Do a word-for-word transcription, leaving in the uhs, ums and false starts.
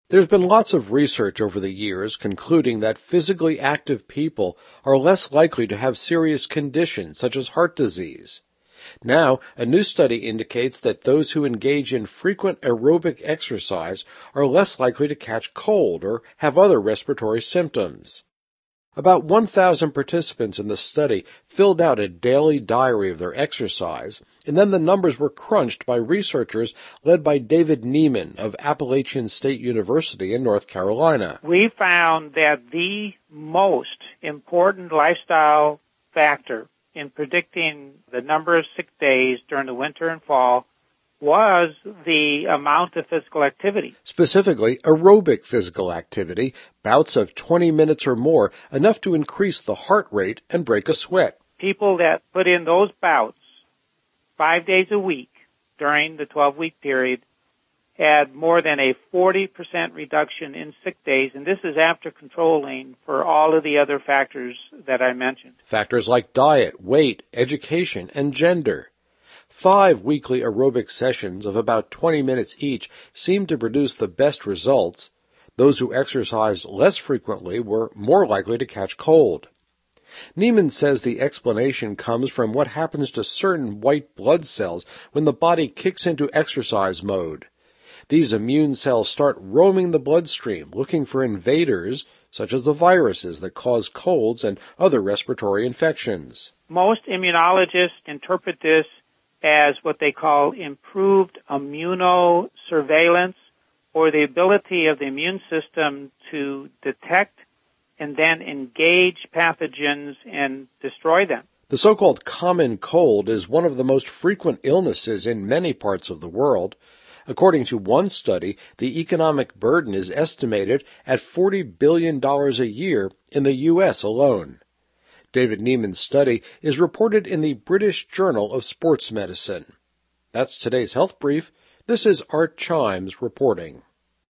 There's been lots of research over the years concluding that physically active people are less likely to have serious conditions such as heart disease. Now, a new study indicates that those who engage in frequent aerobic exercise are less likely to catch cold or have other respiratory symptoms. About one thousand participants in the study filled out a daily diary of their exercise, and then the numbers were crunched by researchers led by David Nieman of Appalachian State University in North Carolina. We found that the most important lifestyle factor in predicting the number of sick days during the winter and fall was the amount of physical activity. Specifically, aerobic physical activity, bouts of twenty minutes or more, enough to increase the heart rate and break a sweat. People that put in those bouts five days a week during the twelve-week period had more than a forty percent reduction in sick days, and this is after controlling for all of the other factors that I mentioned. Factors like diet, weight, education, and gender. Five weekly aerobic sessions of about twenty minutes each seemed to produce the best results. Those who exercised less frequently were more likely to catch cold. Nieman says the explanation comes from what happens to certain white blood cells when the body kicks into exercise mode. These immune cells start roaming the bloodstream, looking for invaders, such as the viruses that cause colds and other respiratory infections. Most immunologists interpret this as what they call improved immunosurveillance, or the ability of the immune system to detect and then engage pathogens and destroy them. The so-called common cold is one of the most frequent illnesses in many parts of the world. According to one study, the economic burden is estimated at forty billion dollars a year in the U S alone. David Nieman's study is reported in the British Journal of Sports Medicine. That's today's Health Brief. This is Art Chimes reporting.